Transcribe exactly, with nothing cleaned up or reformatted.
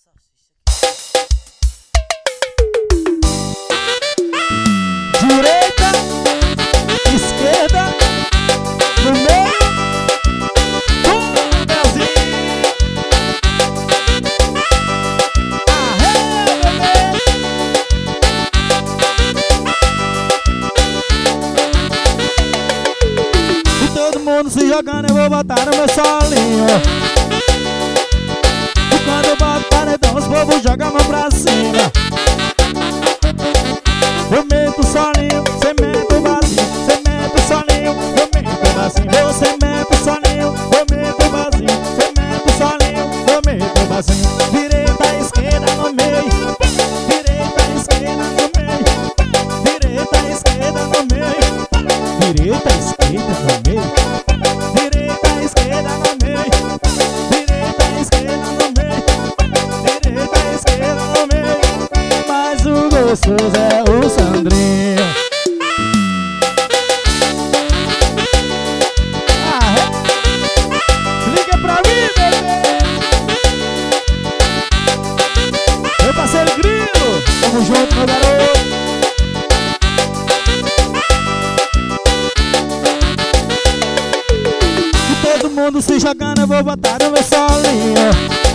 salsicha aqui. Direita, esquerda, no meio. Se jogando eu vou botar no meu solinho. E quando eu boto paredão os povos jogam a mão pra cima. Eu meto o solinho, cê mete o vazio. Cê mete o solinho, eu meto o vazio. Você mete o solinho, eu meto o vazio. Cê mete o solinho, eu meto o vazio. Direita, esquerda no meio. Direita, esquerda no meio. Direita, esquerda no meio. Direita, esquerda no meio. Gostoso é o Sandrinho. Ah, é? Liga pra mim, bebê. Meu parceiro Grilo, tamo junto, meu garoto. E todo mundo se jogando, eu vou botar no meu solinho.